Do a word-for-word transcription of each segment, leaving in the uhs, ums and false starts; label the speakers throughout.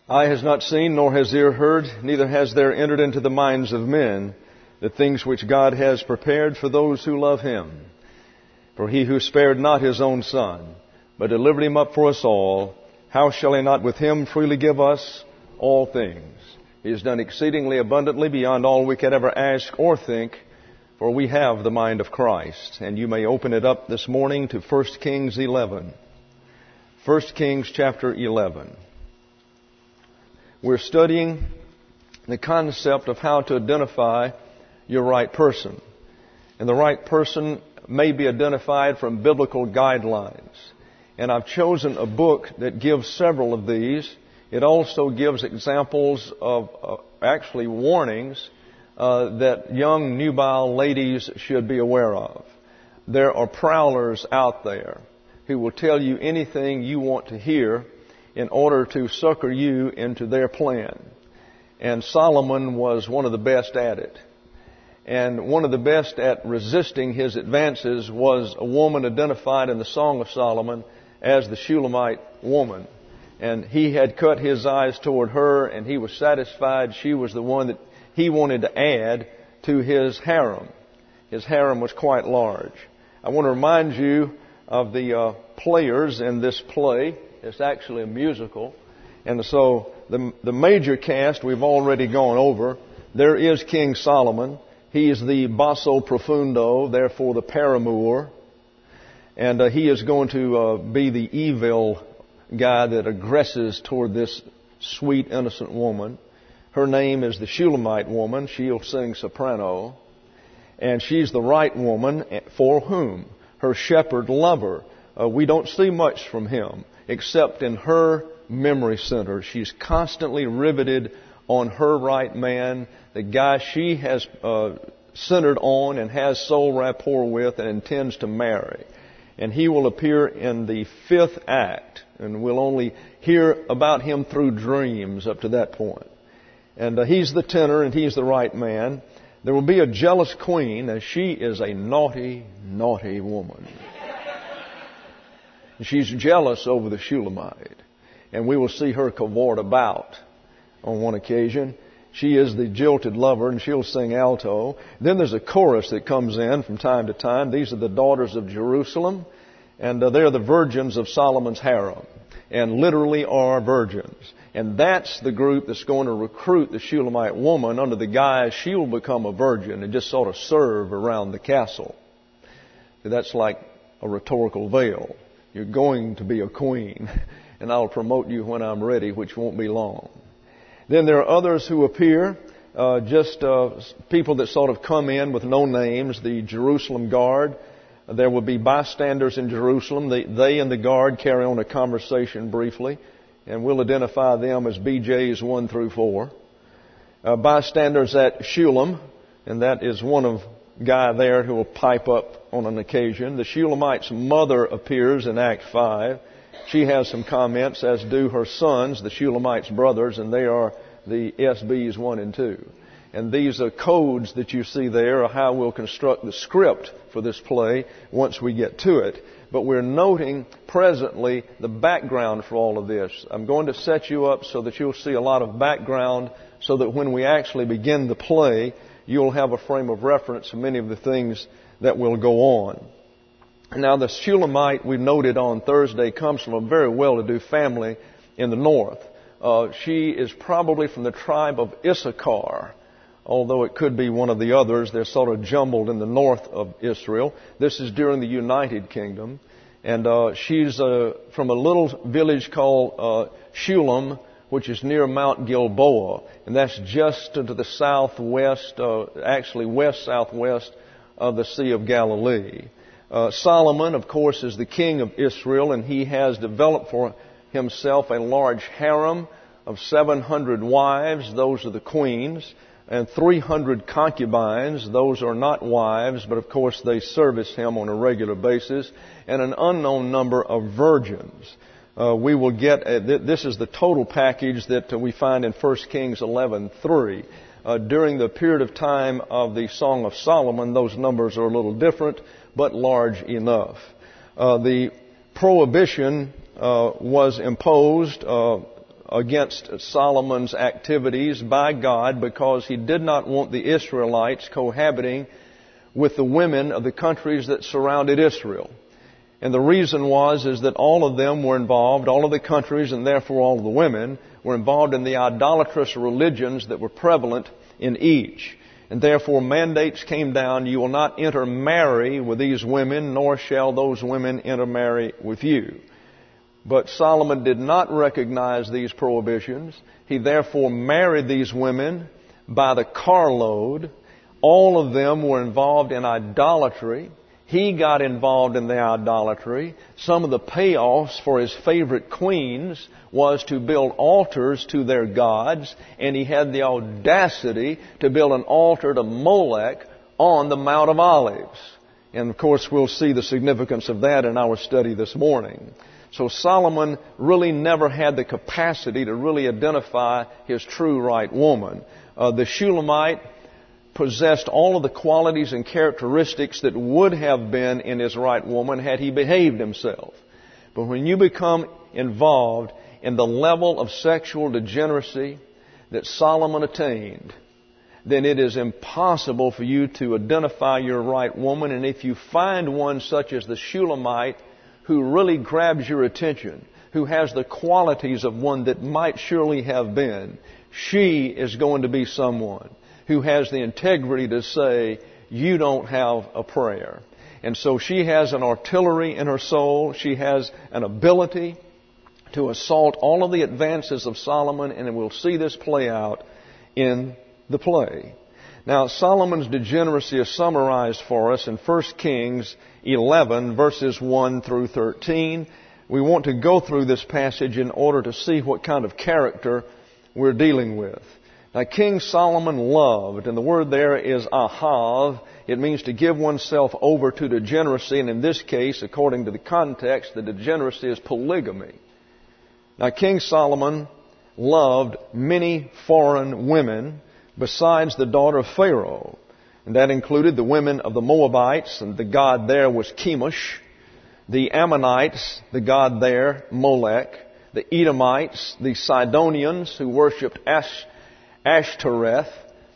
Speaker 1: Eye has not seen, nor has ear heard, neither has there entered into the minds of men the things which God has prepared for those who love Him. For He who spared not His own Son, but delivered Him up for us all, how shall He not with Him freely give us all things? He has done exceedingly abundantly beyond all we could ever ask or think, for we have the mind of Christ. And you may open it up this morning to First Kings eleven. First Kings chapter eleven. We're studying the concept of how to identify your right person. And the right person may be identified from biblical guidelines. And I've chosen a book that gives several of these. It also gives examples of uh, actually warnings uh, that young nubile ladies should be aware of. There are prowlers out there who will tell you anything you want to hear in order to sucker you into their plan. And Solomon was one of the best at it. And one of the best at resisting his advances was a woman identified in the Song of Solomon as the Shulamite woman. And he had cut his eyes toward her, and he was satisfied she was the one that he wanted to add to his harem. His harem was quite large. I want to remind you of the uh, players in this play. It's actually a musical. And so the, the major cast we've already gone over. There is King Solomon. He is the basso profundo, therefore the paramour. And uh, he is going to uh, be the evil guy that aggresses toward this sweet, innocent woman. Her name is the Shulamite woman. She'll sing soprano. And she's the right woman for whom? Her shepherd lover. Uh, we don't see much from him except in her memory center. She's constantly riveted on her right man, the guy she has uh, centered on and has soul rapport with and intends to marry. And he will appear in the fifth act, and we'll only hear about him through dreams up to that point. And uh, he's the tenor, and he's the right man. There will be a jealous queen, and she is a naughty, naughty woman. She's jealous over the Shulamite. And we will see her cavort about on one occasion. She is the jilted lover, and she'll sing alto. Then there's a chorus that comes in from time to time. These are the daughters of Jerusalem, and uh, they're the virgins of Solomon's harem, and literally are virgins. And that's the group that's going to recruit the Shulamite woman under the guise she'll become a virgin and just sort of serve around the castle. That's like a rhetorical veil. You're going to be a queen, and I'll promote you when I'm ready, which won't be long. Then there are others who appear, uh, just uh, people that sort of come in with no names, the Jerusalem guard. There will be bystanders in Jerusalem. They, they and the guard carry on a conversation briefly, and we'll identify them as B Js one through four. Uh, bystanders at Shulam, and that is one of guy there who will pipe up on an occasion. The Shulamite's mother appears in Act five. She has some comments, as do her sons, the Shulamite's brothers, and they are the S Bs one and two. And these are codes that you see there are how we'll construct the script for this play once we get to it. But we're noting presently the background for all of this. I'm going to set you up so that you'll see a lot of background so that when we actually begin the play, you'll have a frame of reference for many of the things that will go on. Now, the Shulamite, we noted on Thursday, comes from a very well-to-do family in the north. Uh, she is probably from the tribe of Issachar, although it could be one of the others. They're sort of jumbled in the north of Israel. This is during the United Kingdom. And uh, she's uh, from a little village called uh, Shulam, which is near Mount Gilboa, and that's just to the southwest, uh, actually west-southwest of the Sea of Galilee. Uh, Solomon, of course, is the king of Israel, and he has developed for himself a large harem of seven hundred wives, those are the queens, and three hundred concubines, those are not wives, but of course they service him on a regular basis, and an unknown number of virgins. Uh, we will get, uh, th- this is the total package that uh, we find in First Kings eleven three. Uh, during the period of time of the Song of Solomon, those numbers are a little different, but large enough. Uh, the prohibition uh, was imposed uh, against Solomon's activities by God because he did not want the Israelites cohabiting with the women of the countries that surrounded Israel. And the reason was is that all of them were involved, all of the countries and therefore all of the women were involved in the idolatrous religions that were prevalent in each. And therefore mandates came down, you will not intermarry with these women, nor shall those women intermarry with you. But Solomon did not recognize these prohibitions. He therefore married these women by the carload. All of them were involved in idolatry. He got involved in the idolatry. Some of the payoffs for his favorite queens was to build altars to their gods, and he had the audacity to build an altar to Molech on the Mount of Olives. And of course we'll see the significance of that in our study this morning. So Solomon really never had the capacity to really identify his true right woman. Uh, the Shulamite possessed all of the qualities and characteristics that would have been in his right woman had he behaved himself. But when you become involved in the level of sexual degeneracy that Solomon attained, then it is impossible for you to identify your right woman. And if you find one such as the Shulamite who really grabs your attention, who has the qualities of one that might surely have been, she is going to be someone who has the integrity to say, you don't have a prayer. And so she has an artillery in her soul. She has an ability to assault all of the advances of Solomon, and we'll see this play out in the play. Now, Solomon's degeneracy is summarized for us in First Kings eleven, verses one through thirteen. We want to go through this passage in order to see what kind of character we're dealing with. Now, King Solomon loved, and the word there is ahav. It means to give oneself over to degeneracy, and in this case, according to the context, the degeneracy is polygamy. Now, King Solomon loved many foreign women besides the daughter of Pharaoh, and that included the women of the Moabites, and the god there was Chemosh, the Ammonites, the god there, Molech, the Edomites, the Sidonians who worshipped Ash. Ashtoreth,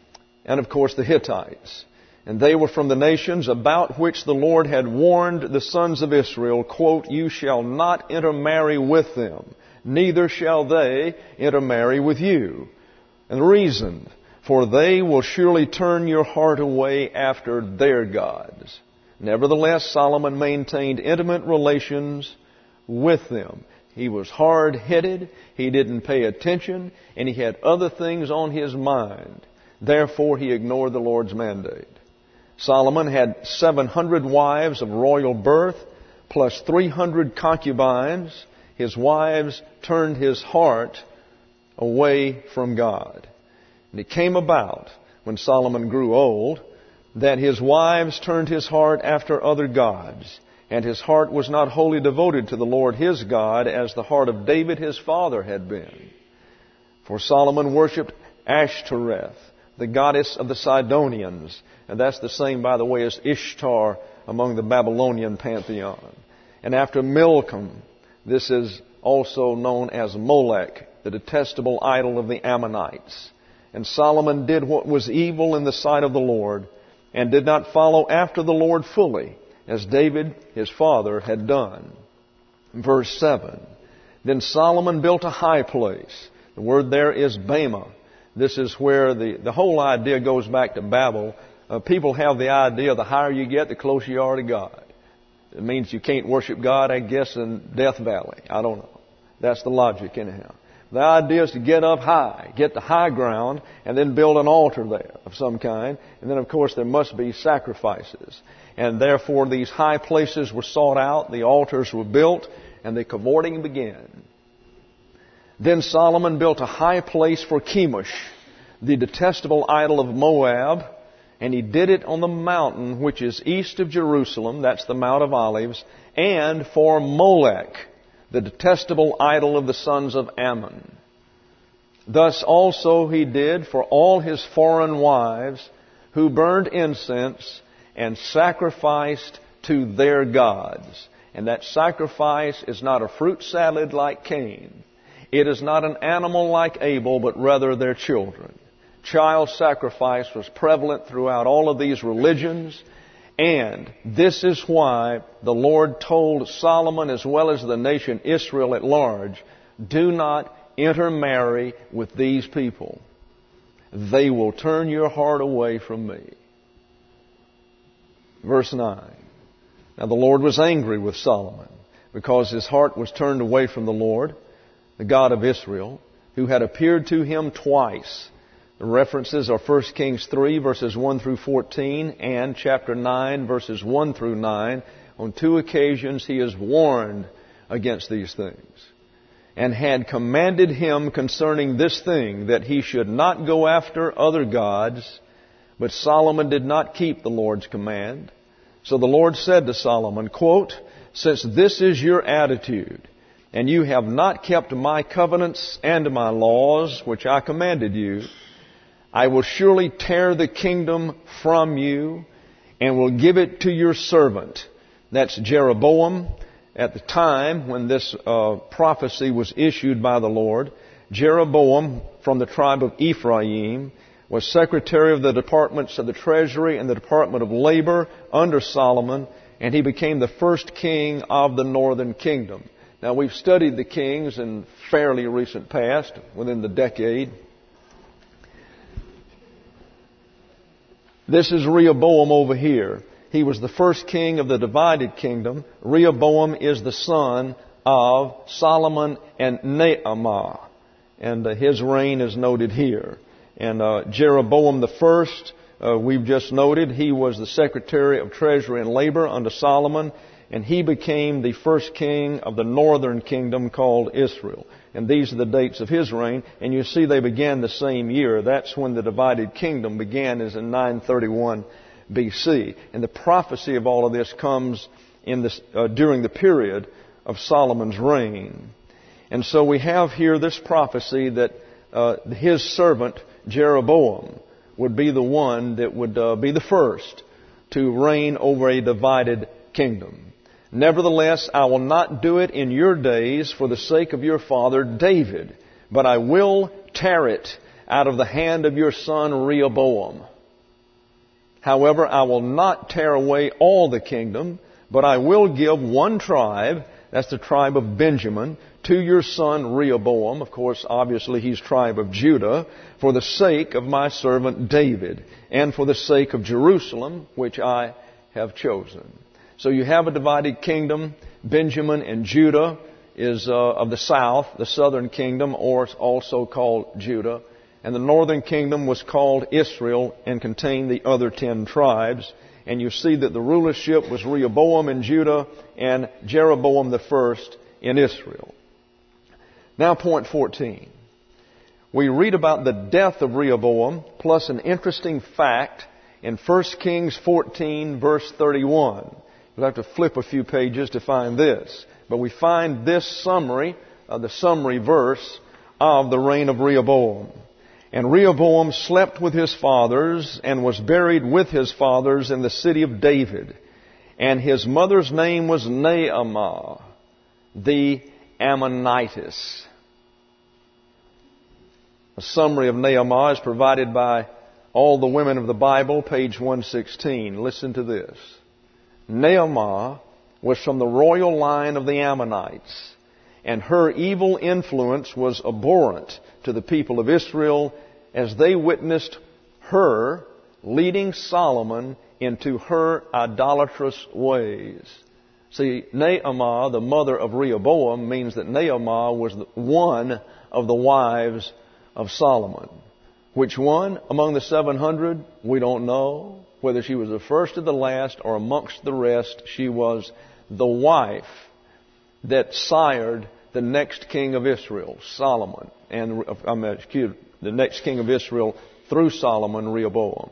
Speaker 1: and of course the Hittites. And they were from the nations about which the Lord had warned the sons of Israel, quote, you shall not intermarry with them, neither shall they intermarry with you. And the reason, for they will surely turn your heart away after their gods. Nevertheless, Solomon maintained intimate relations with them. He was hard-headed, he didn't pay attention, and he had other things on his mind. Therefore, he ignored the Lord's mandate. Solomon had seven hundred wives of royal birth, plus three hundred concubines. His wives turned his heart away from God. And it came about, when Solomon grew old, that his wives turned his heart after other gods. And his heart was not wholly devoted to the Lord his God, as the heart of David his father had been. For Solomon worshipped Ashtoreth, the goddess of the Sidonians. And that's the same, by the way, as Ishtar among the Babylonian pantheon. And after Milcom, this is also known as Molech, the detestable idol of the Ammonites. And Solomon did what was evil in the sight of the Lord, and did not follow after the Lord fully, as David, his father, had done. Verse seven. Then Solomon built a high place. The word there is Bema. This is where the, the whole idea goes back to Babel. Uh, people have the idea the higher you get, the closer you are to God. It means you can't worship God, I guess, in Death Valley. I don't know. That's the logic anyhow. The idea is to get up high, get the high ground, and then build an altar there of some kind. And then, of course, there must be sacrifices. And therefore, these high places were sought out, the altars were built, and the cavorting began. Then Solomon built a high place for Chemosh, the detestable idol of Moab, and he did it on the mountain which is east of Jerusalem, that's the Mount of Olives, and for Molech, the detestable idol of the sons of Ammon. Thus also he did for all his foreign wives who burned incense and sacrificed to their gods. And that sacrifice is not a fruit salad like Cain. It is not an animal like Abel, but rather their children. Child sacrifice was prevalent throughout all of these religions. And this is why the Lord told Solomon as well as the nation Israel at large, do not intermarry with these people. They will turn your heart away from me. Verse nine. Now the Lord was angry with Solomon because his heart was turned away from the Lord, the God of Israel, who had appeared to him twice. The references are First Kings three, verses one through fourteen, and chapter nine, verses one through nine. On two occasions he is warned against these things, and had commanded him concerning this thing, that he should not go after other gods. But Solomon did not keep the Lord's command. So the Lord said to Solomon, quote, since this is your attitude, and you have not kept my covenants and my laws, which I commanded you, I will surely tear the kingdom from you and will give it to your servant. That's Jeroboam. At the time when this uh, prophecy was issued by the Lord, Jeroboam from the tribe of Ephraim was secretary of the departments of the treasury and the department of labor under Solomon, and he became the first king of the northern kingdom. Now, we've studied the kings in fairly recent past, within the decade. This is Rehoboam over here. He was the first king of the divided kingdom. Rehoboam is the son of Solomon and Naamah, and uh, his reign is noted here. And uh, Jeroboam the first, uh, we've just noted, he was the secretary of treasury and labor under Solomon, and he became the first king of the northern kingdom called Israel. And these are the dates of his reign, and you see they began the same year. That's when the divided kingdom began, is in nine thirty-one B C. And the prophecy of all of this comes in this, uh, during the period of Solomon's reign. And so we have here this prophecy that uh, his servant Jeroboam would be the one that would uh, be the first to reign over a divided kingdom. Nevertheless, I will not do it in your days for the sake of your father David, but I will tear it out of the hand of your son Rehoboam. However, I will not tear away all the kingdom, but I will give one tribe, that's the tribe of Benjamin, to your son Rehoboam. Of course, obviously he's tribe of Judah, for the sake of my servant David, and for the sake of Jerusalem, which I have chosen. So you have a divided kingdom. Benjamin and Judah is uh, of the south, the southern kingdom, or it's also called Judah. And the northern kingdom was called Israel and contained the other ten tribes. And you see that the rulership was Rehoboam in Judah and Jeroboam the first in Israel. Now point fourteen. We read about the death of Rehoboam, plus an interesting fact in First Kings fourteen, verse thirty-one. You'll have to flip a few pages to find this. But we find this summary, uh, the summary verse of the reign of Rehoboam. And Rehoboam slept with his fathers and was buried with his fathers in the city of David. And his mother's name was Naamah, the Ammonitess. A summary of Naamah is provided by All the Women of the Bible, page one sixteen. Listen to this. Naamah was from the royal line of the Ammonites, and her evil influence was abhorrent to the people of Israel as they witnessed her leading Solomon into her idolatrous ways. See, Naamah, the mother of Rehoboam, means that Naamah was one of the wives of Solomon. Which one among the seven hundred? We don't know. Whether she was the first or the last or amongst the rest, she was the wife that sired the next king of Israel, Solomon, and I mean, excuse, the next king of Israel through Solomon, Rehoboam.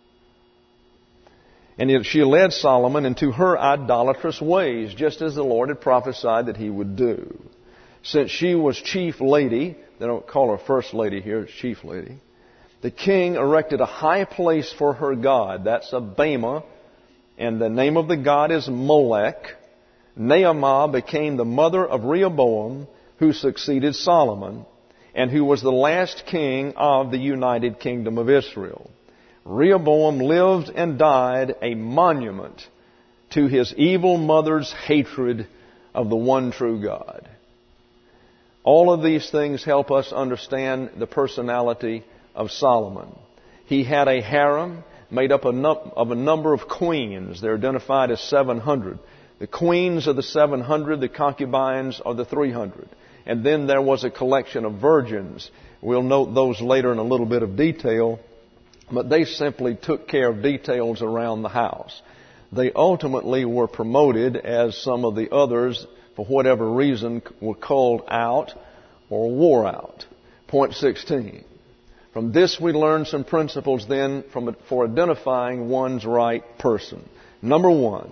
Speaker 1: And yet she led Solomon into her idolatrous ways, just as the Lord had prophesied that he would do. Since she was chief lady, they don't call her first lady here, it's chief lady, the king erected a high place for her god. That's a bema, and the name of the god is Molech. Naamah became the mother of Rehoboam, who succeeded Solomon and who was the last king of the United Kingdom of Israel. Rehoboam lived and died a monument to his evil mother's hatred of the one true God. All of these things help us understand the personality of Solomon. He had a harem made up of a number of queens. They're identified as seven hundred. The queens are the seven hundred, the concubines are the three hundred. And then there was a collection of virgins. We'll note those later in a little bit of detail, but they simply took care of details around the house. They ultimately were promoted as some of the others, for whatever reason, were called out or wore out. Point sixteen. From this we learn some principles then from, for identifying one's right person. Number one,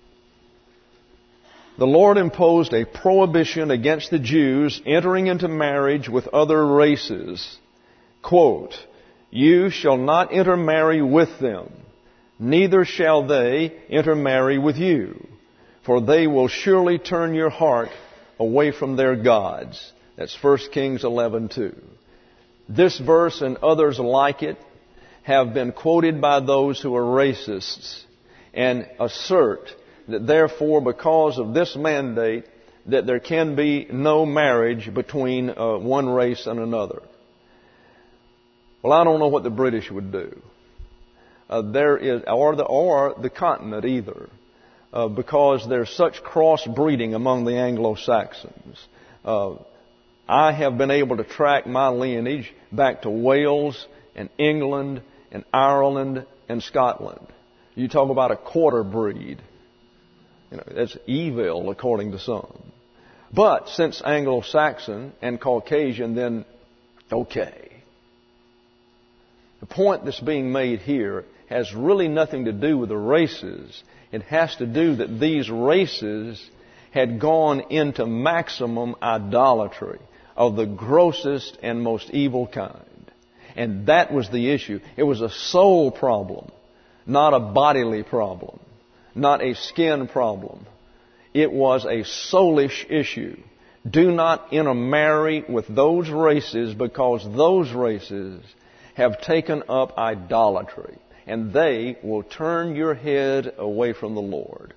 Speaker 1: the Lord imposed a prohibition against the Jews entering into marriage with other races. Quote, "You shall not intermarry with them, neither shall they intermarry with you, for they will surely turn your heart away from their gods." That's First Kings eleven two. This verse and others like it have been quoted by those who are racists and assert that therefore, because of this mandate, that there can be no marriage between uh, one race and another. Well, I don't know what the British would do. Uh, there is, or the or the continent either, uh, because there's such cross-breeding among the Anglo-Saxons. Uh, I have been able to track my lineage back to Wales and England and Ireland and Scotland. You talk about a quarter breed. You know, that's evil according to some. But since Anglo-Saxon and Caucasian, then okay. The point that's being made here has really nothing to do with the races. It has to do that these races had gone into maximum idolatry of the grossest and most evil kind. And that was the issue. It was a soul problem, not a bodily problem, not a skin problem. It was a soulish issue. Do not intermarry with those races, because those races have taken up idolatry, and they will turn your head away from the Lord.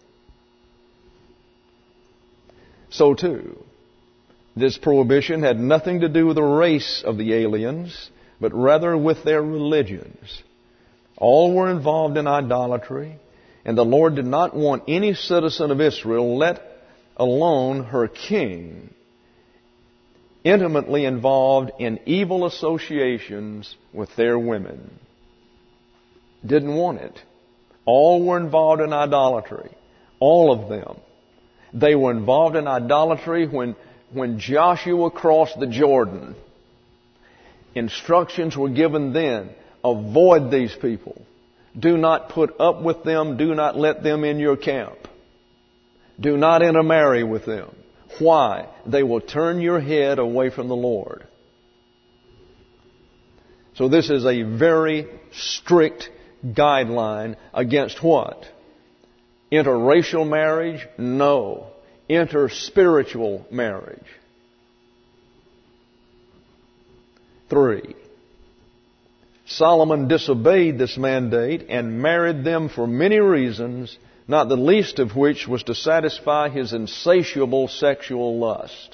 Speaker 1: So too, this prohibition had nothing to do with the race of the aliens, but rather with their religions. All were involved in idolatry, and the Lord did not want any citizen of Israel, let alone her king, intimately involved in evil associations with their women. Didn't want it. All were involved in idolatry. All of them. They were involved in idolatry when When Joshua crossed the Jordan. Instructions were given then. Avoid these people. Do not put up with them. Do not let them in your camp. Do not intermarry with them. Why? They will turn your head away from the Lord. So this is a very strict guideline against what? Interracial marriage? No. Interspiritual marriage. Three, Solomon disobeyed this mandate and married them for many reasons, not the least of which was to satisfy his insatiable sexual lust.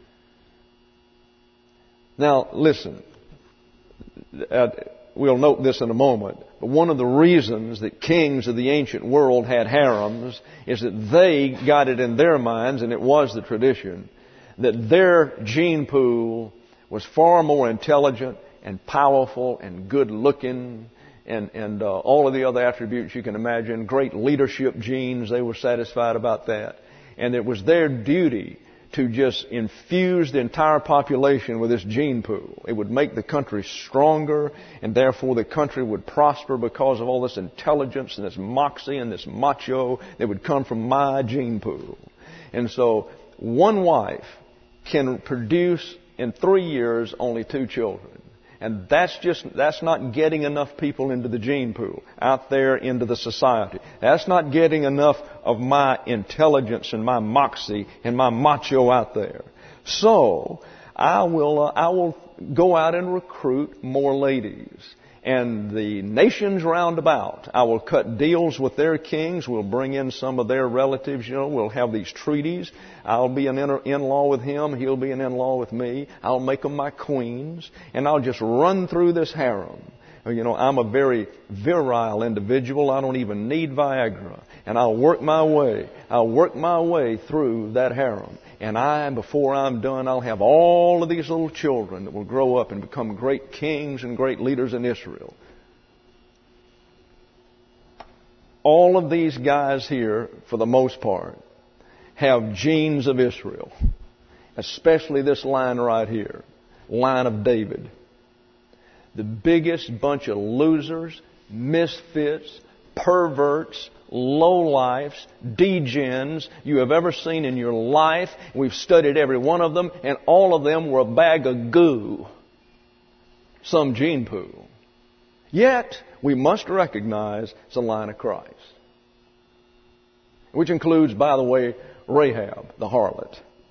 Speaker 1: Now, listen. Uh, we'll note this in a moment. But one of the reasons that kings of the ancient world had harems is that they got it in their minds, and it was the tradition, that their gene pool was far more intelligent and powerful and good-looking and, and uh, all of the other attributes you can imagine. Great leadership genes, they were satisfied about that. And it was their duty to just infuse the entire population with this gene pool. It would make the country stronger, and therefore the country would prosper because of all this intelligence and this moxie and this macho that would come from my gene pool. And so one wife can produce in three years only two children. And that's just, that's not getting enough people into the gene pool, out there into the society. That's not getting enough of my intelligence and my moxie and my macho out there. So, I will, uh, I will go out and recruit more ladies. And the nations round about, I will cut deals with their kings. We'll bring in some of their relatives, you know. We'll have these treaties. I'll be an in-law with him. He'll be an in-law with me. I'll make them my queens. And I'll just run through this harem. You know, I'm a very virile individual. I don't even need Viagra. And I'll work my way. I'll work my way through that harem. And I, before I'm done, I'll have all of these little children that will grow up and become great kings and great leaders in Israel. All of these guys here, for the most part, have genes of Israel. Especially this line right here. Line of David. The biggest bunch of losers, misfits, perverts, lowlifes, degens you have ever seen in your life. We've studied every one of them, and all of them were a bag of goo. Some gene pool. Yet, we must recognize it's a line of Christ. Which includes, by the way, Rahab, the harlot.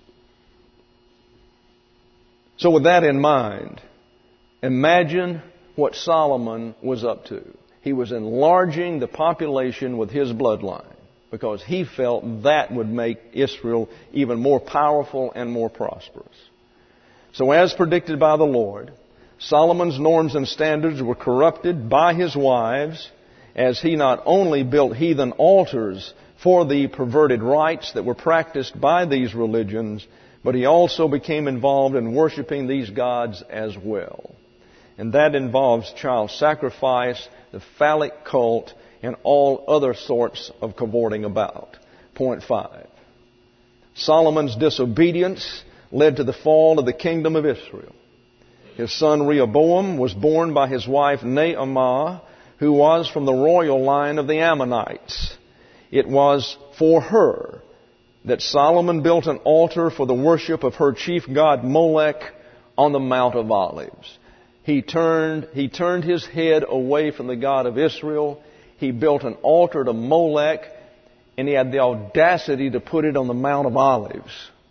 Speaker 1: So with that in mind, imagine what Solomon was up to. He was enlarging the population with his bloodline because he felt that would make Israel even more powerful and more prosperous. So as predicted by the Lord, Solomon's norms and standards were corrupted by his wives as he not only built heathen altars for the perverted rites that were practiced by these religions, but he also became involved in worshiping these gods as well. And that involves child sacrifice, the phallic cult, and all other sorts of cavorting about. Point five. Solomon's disobedience led to the fall of the kingdom of Israel. His son Rehoboam was born by his wife Naamah, who was from the royal line of the Ammonites. It was for her that Solomon built an altar for the worship of her chief god Molech on the Mount of Olives. He turned, he turned his head away from the God of Israel. He built an altar to Molech, and he had the audacity to put it on the Mount of Olives.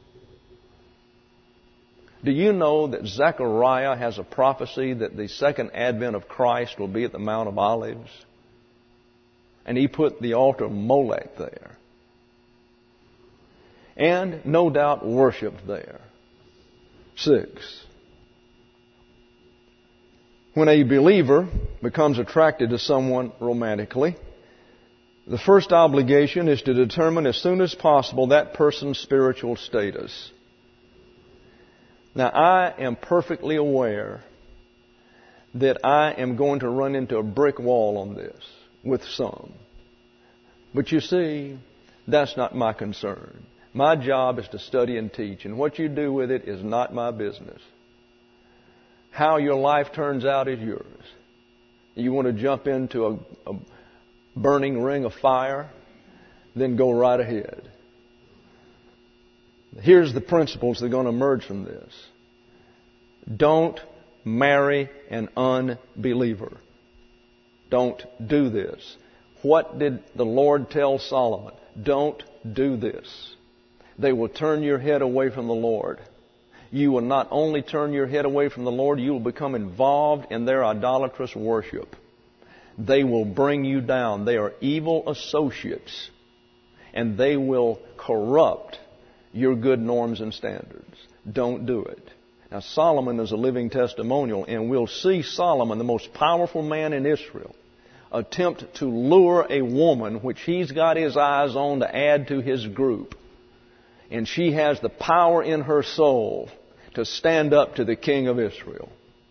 Speaker 1: Do you know that Zechariah has a prophecy that the second advent of Christ will be at the Mount of Olives? And he put the altar of Molech there. And no doubt worshipped there. Six. When a believer becomes attracted to someone romantically, the first obligation is to determine as soon as possible that person's spiritual status. Now, I am perfectly aware that I am going to run into a brick wall on this with some. But you see, that's not my concern. My job is to study and teach, and what you do with it is not my business. How your life turns out is yours. You want to jump into a, a burning ring of fire? Then go right ahead. Here's the principles that are going to emerge from this. Don't marry an unbeliever. Don't do this. What did the Lord tell Solomon? Don't do this. They will turn your head away from the Lord. You will not only turn your head away from the Lord, you will become involved in their idolatrous worship. They will bring you down. They are evil associates, and they will corrupt your good norms and standards. Don't do it. Now, Solomon is a living testimonial, and we'll see Solomon, the most powerful man in Israel, attempt to lure a woman which he's got his eyes on to add to his group. And she has the power in her soul to stand up to the king of Israel.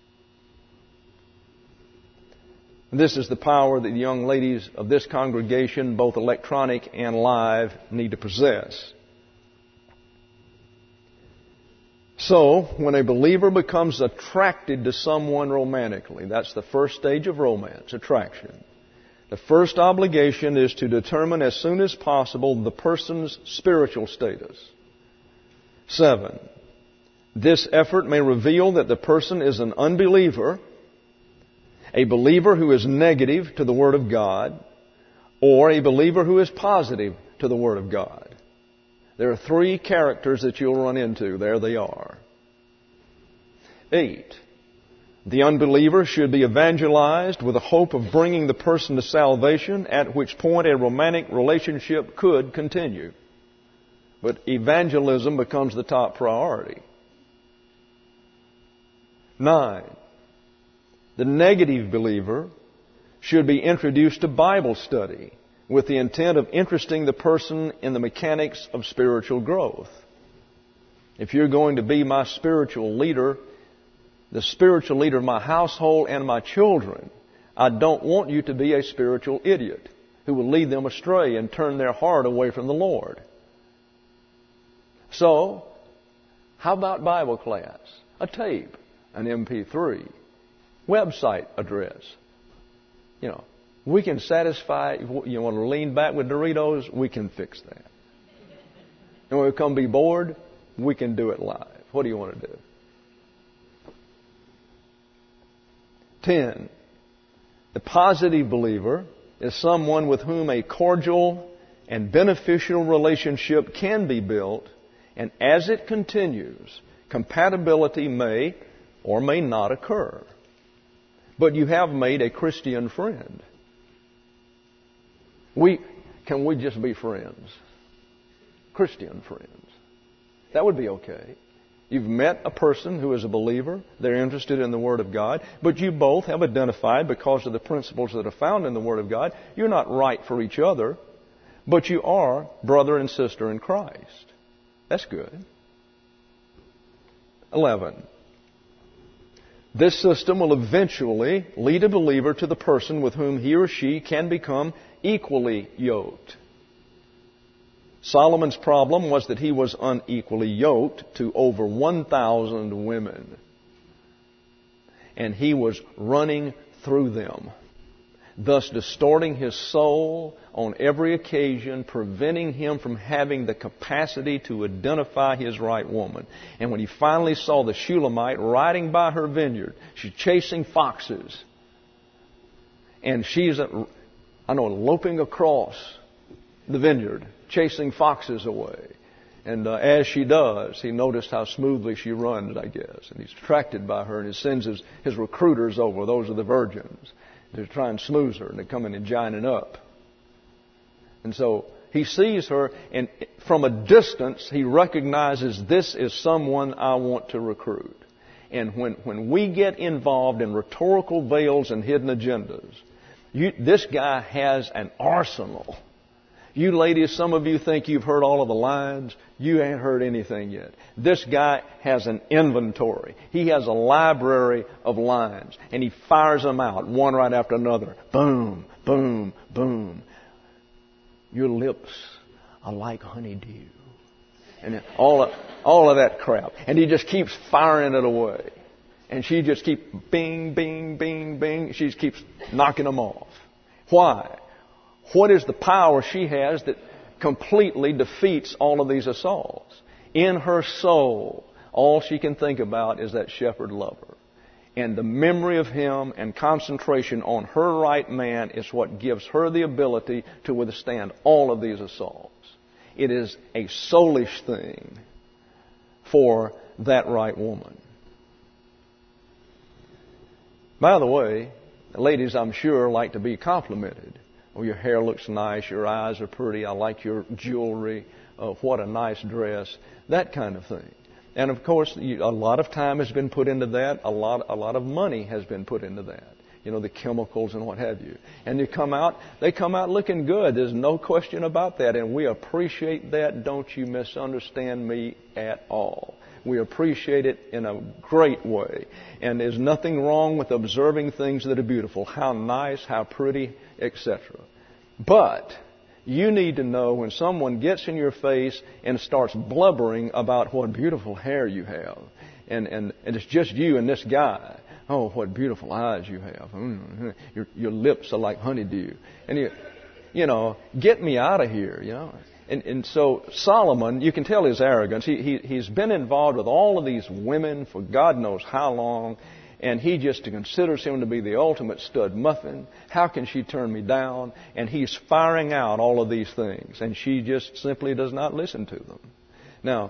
Speaker 1: This is the power that the young ladies of this congregation, both electronic and live, need to possess. So, when a believer becomes attracted to someone romantically, that's the first stage of romance, attraction. The first obligation is to determine as soon as possible the person's spiritual status. Seven, this effort may reveal that the person is an unbeliever, a believer who is negative to the Word of God, or a believer who is positive to the Word of God. There are three characters that you'll run into. There they are. Eight, the unbeliever should be evangelized with the hope of bringing the person to salvation, at which point a romantic relationship could continue. But evangelism becomes the top priority. Nine, the negative believer should be introduced to Bible study with the intent of interesting the person in the mechanics of spiritual growth. If you're going to be my spiritual leader, the spiritual leader of my household and my children, I don't want you to be a spiritual idiot who will lead them astray and turn their heart away from the Lord. So, how about Bible class? A tape, an M P three, website address. You know, we can satisfy, you want to lean back with Doritos, we can fix that. And when we come be bored, we can do it live. What do you want to do? Ten, the positive believer is someone with whom a cordial and beneficial relationship can be built, and as it continues, compatibility may or may not occur. But you have made a Christian friend. We, can we just be friends? Christian friends. That would be okay. You've met a person who is a believer. They're interested in the Word of God. But you both have identified, because of the principles that are found in the Word of God, you're not right for each other, but you are brother and sister in Christ. That's good. Eleven. This system will eventually lead a believer to the person with whom he or she can become equally yoked. Solomon's problem was that he was unequally yoked to over one thousand women. And he was running through them, thus distorting his soul on every occasion, preventing him from having the capacity to identify his right woman. And when he finally saw the Shulamite riding by her vineyard, she's chasing foxes. And she's, I know, loping across the vineyard, chasing foxes away. And uh, as she does, he noticed how smoothly she runs, I guess. And he's attracted by her, and he sends his, his recruiters over. Those are the virgins. To try and smooth her, and they come in and gining up. And so he sees her, and from a distance, he recognizes this is someone I want to recruit. And when, when we get involved in rhetorical veils and hidden agendas, you, this guy has an arsenal. You ladies, some of you think you've heard all of the lines. You ain't heard anything yet. This guy has an inventory. He has a library of lines. And he fires them out, one right after another. Boom, boom, boom. Your lips are like honeydew. And all of, all of that crap. And he just keeps firing it away. And she just keeps bing, bing, bing, bing. She just keeps knocking them off. Why? What is the power she has that completely defeats all of these assaults? In her soul, all she can think about is that shepherd lover. And the memory of him and concentration on her right man is what gives her the ability to withstand all of these assaults. It is a soulish thing for that right woman. By the way, ladies, I'm sure, like to be complimented. Oh, your hair looks nice, your eyes are pretty, I like your jewelry, uh, what a nice dress, that kind of thing. And of course, you, a lot of time has been put into that, a lot, a lot of money has been put into that. You know, the chemicals and what have you. And you come out, they come out looking good, there's no question about that, and we appreciate that, don't you misunderstand me at all. We appreciate it in a great way. And there's nothing wrong with observing things that are beautiful. How nice, how pretty, et cetera. But you need to know when someone gets in your face and starts blubbering about what beautiful hair you have. And, and, and it's just you and this guy. Oh, what beautiful eyes you have. Mm, your, your lips are like honeydew. And you, you know, get me out of here, you know. And, and so Solomon, you can tell his arrogance. He, he, he's been involved with all of these women for God knows how long. and he just considers him to be the ultimate stud muffin. How can she turn me down? And he's firing out all of these things, and she just simply does not listen to them. Now,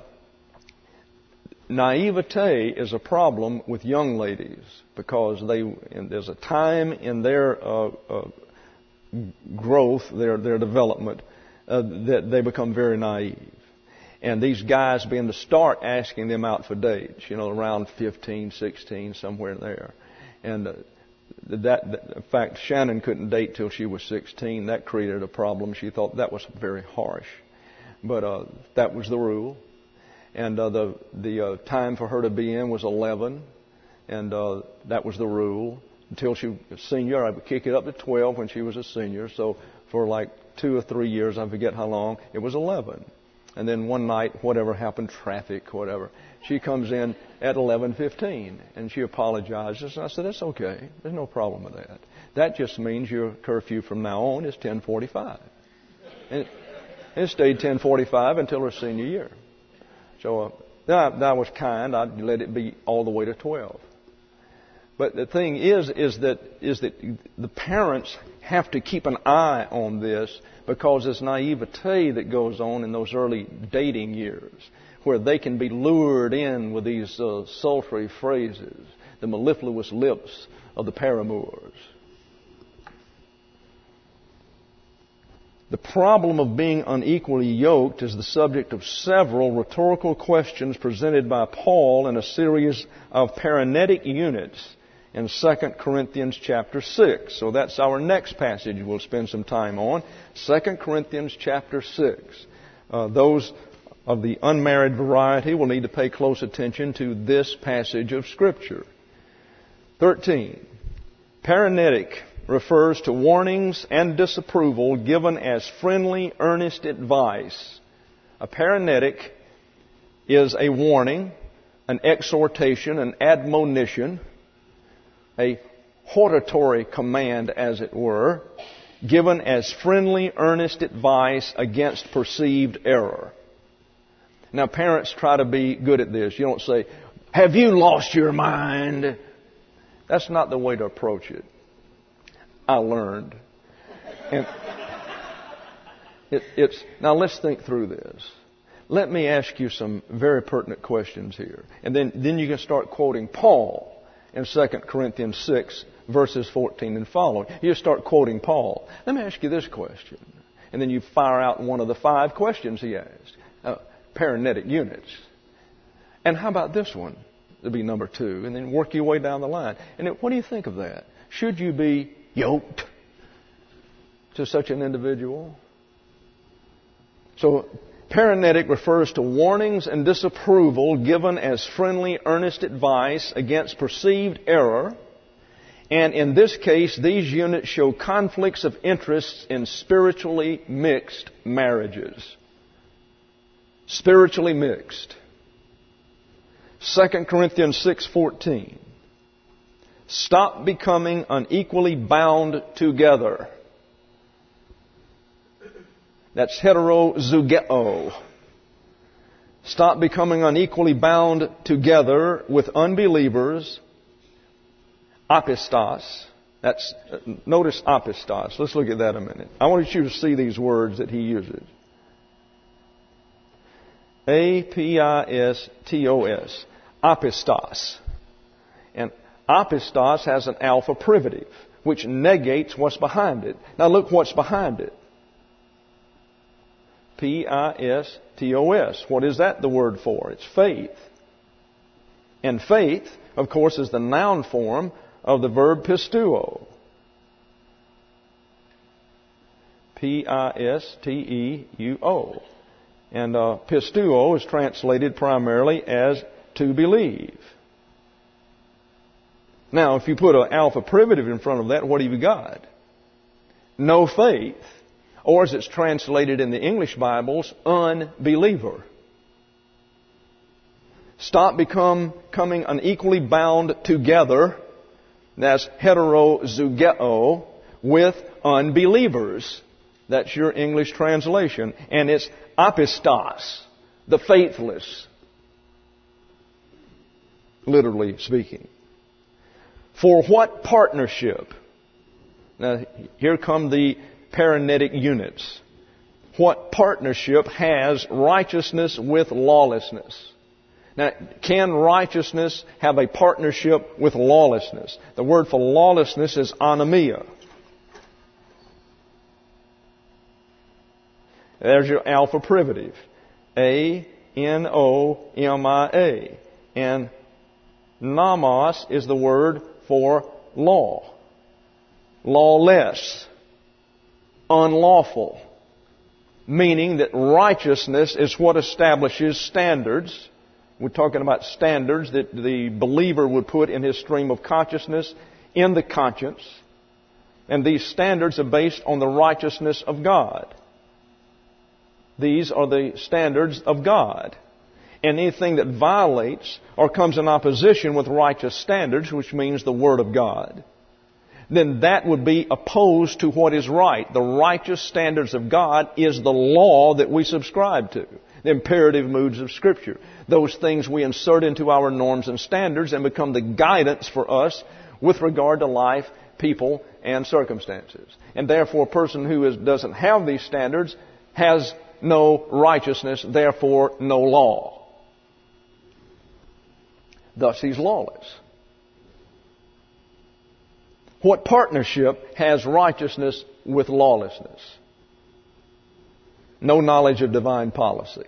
Speaker 1: naivete is a problem with young ladies because they and there's a time in their uh, uh, growth, their their development, uh, that they become very naive. And these guys begin to start asking them out for dates, you know, around fifteen, sixteen, somewhere in there. And uh, that, that, in fact, Shannon couldn't date till she was sixteen. That created a problem. She thought that was very harsh. But uh, that was the rule. And uh, the the uh, time for her to be in was eleven. And uh, that was the rule. Until she was a senior, I would kick it up to twelve when she was a senior. So for like two or three years, I forget how long, it was eleven. And then one night, whatever happened, traffic, whatever, she comes in at eleven fifteen, and she apologizes. And I said, that's okay. There's no problem with that. That just means your curfew from now on is ten forty-five. And it stayed ten forty-five until her senior year. So uh, that, that was kind. I let it be all the way to twelve. But the thing is, is that is that the parents have to keep an eye on this, because there's naivete that goes on in those early dating years, where they can be lured in with these uh, sultry phrases, the mellifluous lips of the paramours. The problem of being unequally yoked is the subject of several rhetorical questions presented by Paul in a series of paranetic units in Second Corinthians chapter six. So that's our next passage we'll spend some time on. Second Corinthians chapter six. Uh, those of the unmarried variety will need to pay close attention to this passage of Scripture. thirteen. Paranetic refers to warnings and disapproval given as friendly, earnest advice. A paranetic is a warning, an exhortation, an admonition, a hortatory command, as it were, given as friendly, earnest advice against perceived error. Now, parents try to be good at this. You don't say, have you lost your mind? That's not the way to approach it. I learned. And it, it's now let's think through this. Let me ask you some very pertinent questions here. And then, then you can start quoting Paul in Second Corinthians six, verses fourteen and following. You start quoting Paul. Let me ask you this question. And then you fire out one of the five questions he asked. Uh, paranetic units. And how about this one? It'll be number two. And then work your way down the line. And then, what do you think of that? Should you be yoked to such an individual? So, paranetic refers to warnings and disapproval given as friendly, earnest advice against perceived error. And in this case, these units show conflicts of interests in spiritually mixed marriages. Spiritually mixed. Second Corinthians six fourteen. Stop becoming unequally bound together. That's heterozugeo. Stop becoming unequally bound together with unbelievers. Apistos. That's, notice apistos. Let's look at that a minute. I want you to see these words that he uses. A P I S T O S. Apistos. And apistos has an alpha privative, which negates what's behind it. Now look what's behind it. P I S T O S. What is that the word for? It's faith. And faith, of course, is the noun form of the verb pisteuo. P I S T E U O. And uh, pisteuo is translated primarily as to believe. Now, if you put an alpha privative in front of that, what have you got? No faith. Or as it's translated in the English Bibles, unbeliever. Stop become, coming unequally bound together, that's heterozugeo, with unbelievers. That's your English translation. And it's apistos, the faithless, literally speaking. For what partnership? Now, here come the paranetic units. What partnership has righteousness with lawlessness? Now, can righteousness have a partnership with lawlessness? The word for lawlessness is anomia. There's your alpha privative. A N O M I A. And nomos is the word for law. Lawless. Unlawful. Meaning that righteousness is what establishes standards. We're talking about standards that the believer would put in his stream of consciousness, in the conscience. And these standards are based on the righteousness of God. These are the standards of God. And anything that violates or comes in opposition with righteous standards, which means the Word of God, then that would be opposed to what is right. The righteous standards of God is the law that we subscribe to. The imperative moods of Scripture. Those things we insert into our norms and standards and become the guidance for us with regard to life, people, and circumstances. And therefore, a person who is, doesn't have these standards has no righteousness, therefore no law. Thus, he's lawless. What partnership has righteousness with lawlessness? No knowledge of divine policy.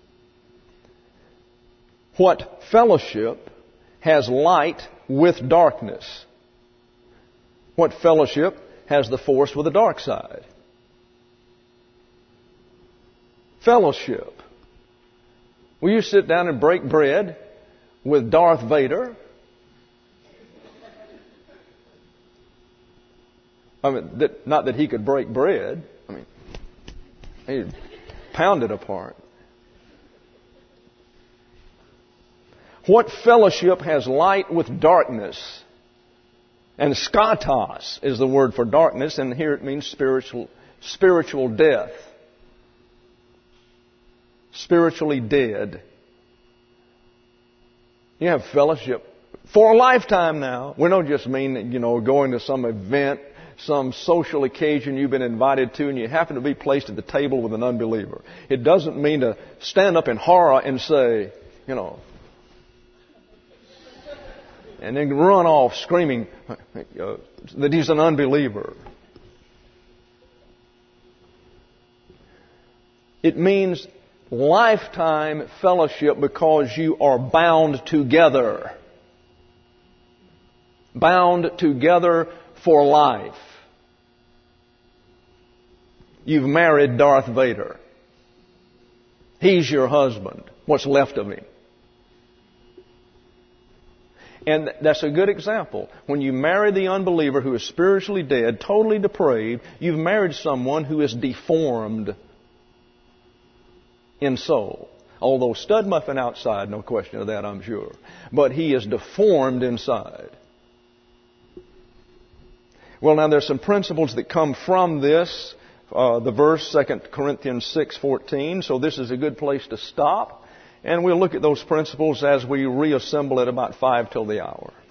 Speaker 1: What fellowship has light with darkness? What fellowship has the force with the dark side? Fellowship. Will you sit down and break bread with Darth Vader? I mean, that, not that he could break bread. I mean, he'd pound it apart. What fellowship has light with darkness? And skatos is the word for darkness, and here it means spiritual, spiritual death. Spiritually dead. You have fellowship for a lifetime now. We don't just mean that, you know, going to some event, some social occasion you've been invited to, and you happen to be placed at the table with an unbeliever. It doesn't mean to stand up in horror and say, you know, and then run off screaming uh, that he's an unbeliever. It means lifetime fellowship because you are bound together. Bound together for life. You've married Darth Vader. He's your husband. What's left of him. And that's a good example. When you marry the unbeliever who is spiritually dead, totally depraved, you've married someone who is deformed in soul. Although stud muffin outside, no question of that, I'm sure. But he is deformed inside. Well, now there's some principles that come from this. Uh, the verse, Second Corinthians six fourteen. So this is a good place to stop. And we'll look at those principles as we reassemble at about five till the hour.